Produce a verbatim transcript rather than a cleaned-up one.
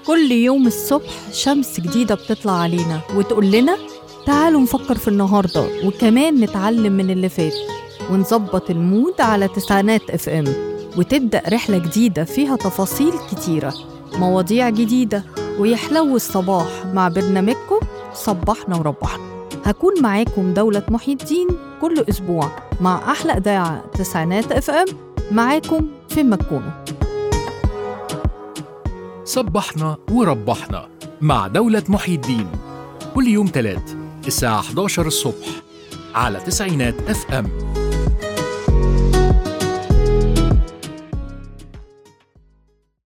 كل يوم الصبح شمس جديدة بتطلع علينا وتقول لنا تعالوا نفكر في النهاردة، وكمان نتعلم من اللي فات ونظبط المود على تسعينات اف ام، وتبدأ رحلة جديدة فيها تفاصيل كتيرة، مواضيع جديدة، ويحلو الصباح مع برنامجكم صبحنا وربحنا. هكون معاكم دولة محي الدين كل أسبوع مع أحلى إذاعة تسعينات اف ام، معاكم في مكونو. صبحنا وربحنا مع دولة محي الدين كل يوم تلات الساعة إحدى عشر الصبح على تسعينات اف ام.